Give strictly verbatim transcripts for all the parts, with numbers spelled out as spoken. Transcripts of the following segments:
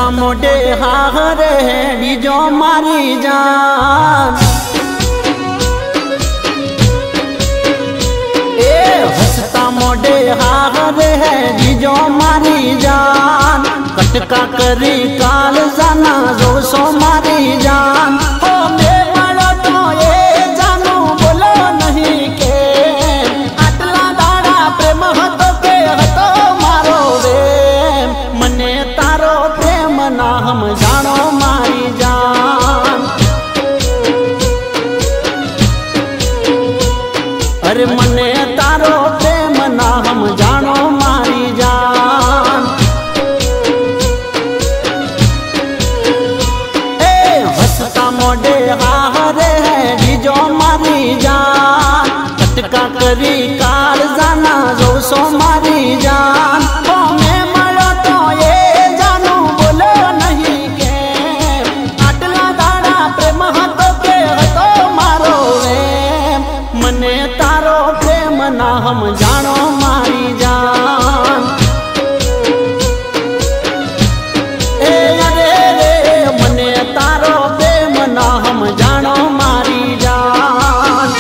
हसता मोटे हारे बीजो मारी जान। ए हसता मोटे हारे बीजो मारी जान। कटका करी काल जाना जो सो मारी जान। हो मे वालो तो ये जानू बोलो नहीं के आटला दाड़ा प्रेम हतो के हतो मारो रे। मने तारो प्रेम ना हम जानो मारी जान। अरे मने तारो प्रेम ना हम जानो मारी जान। ए हसता मोडे हारे है बीजो मारी जान। कटका करी काल जाना जो सो मारी जान। ओ मैं मरो तो ये जानू बोलो नहीं के आटला दाड़ा प्रेम हतो के हतो मारो रे। मने तारो प्रेम ना हम जानो मारी जान। ए अरे रे मने तारो प्रेम ना हम जानो मारी जान।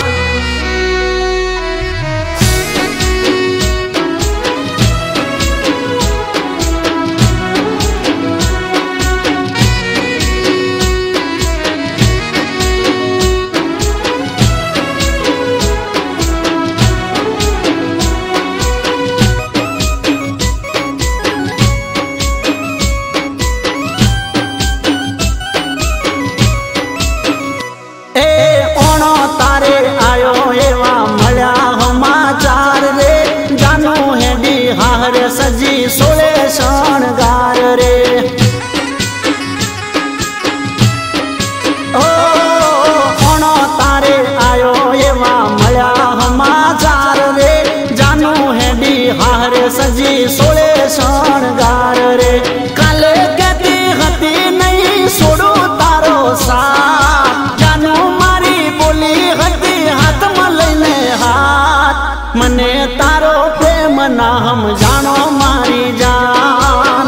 सजी सोले शणगार रे। ओ ओणो तारे आयो एवा मळ्या समाचार रे। जानू हेडी हारे सजी सोले शणगार रे। काले कहती हती नहीं सोडू तारो साथ। जानू मारी बोली हती हाथ में लईने हाथ। मने तारो प्रेम ना हम जानो मारी जान।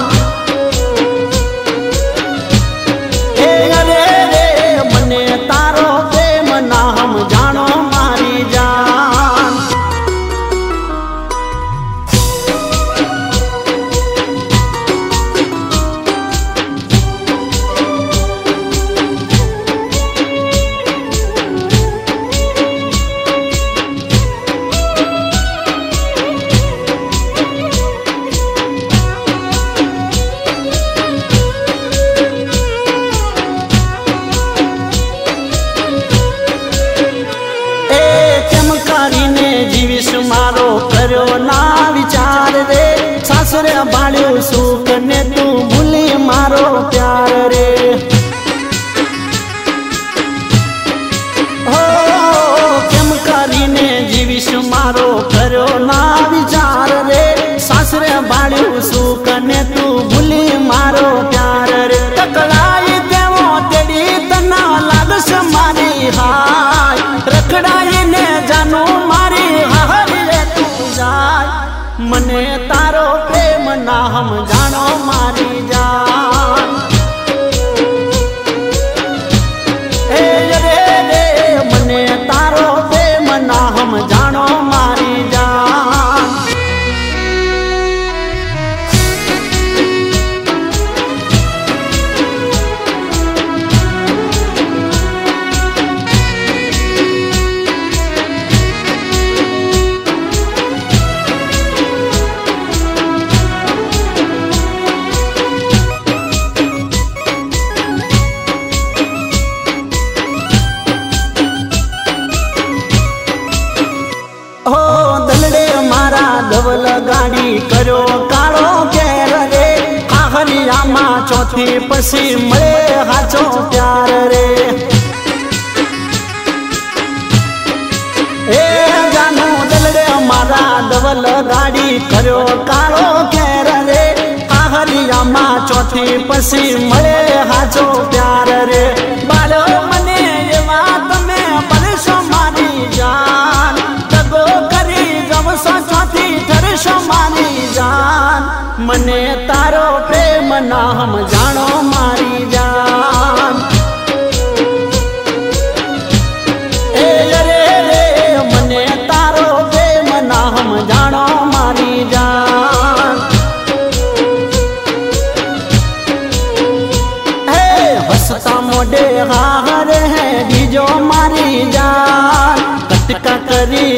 ए अरे रे मने तारो प्रेम ना हम जानो मारी जान। मारो करो ना विचार रे। सासरे बाळ्यो सुख ने तू भूली मारो प्यार रे। हो केम करीने जीविश मारो करो ना विचार रे। सासरे बाळ्यो सुख ने तू भूली मारो प्यार रे। तकड़ाई देवो तेरी तना लागस मारी हाय। रखड़ाई ने जानू मारी मने तारो प्रेम ना हम जानो मारी जान। ए रे रे मने तारो प्रेम ना हम जानो मारी जान। धवल गाड़ी करो कालो केर रे। आहरिया मां चौथी पसी मळे हाचो प्यार रे। ए जानू दलड़े मारा धवल गाड़ी करो कालो केर रे। आहरिया मां चौथी पसी मळे हाचो प्यार रे। बालो मने ये बात में परसो मारी जान। तगो करी गम सो चौथी ठरसो मारी जान। मने तारो प्रेम ना हम जानो मारी जान। ए रे रे मने तारो प्रेम ना हम जानो मारी जान। हे हंसता मोडे हार है बीजो मारी जान। कटका करी